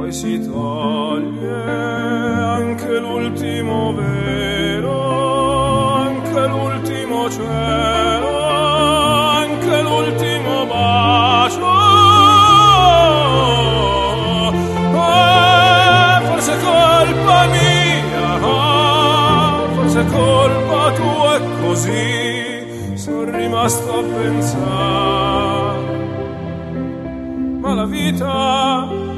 poi si toglie anche l'ultimo vero, anche l'ultimo cielo, anche l'ultimo bacio. Forse colpa mia, forse colpa tua, e così sono rimasto a pensare. Ma la vita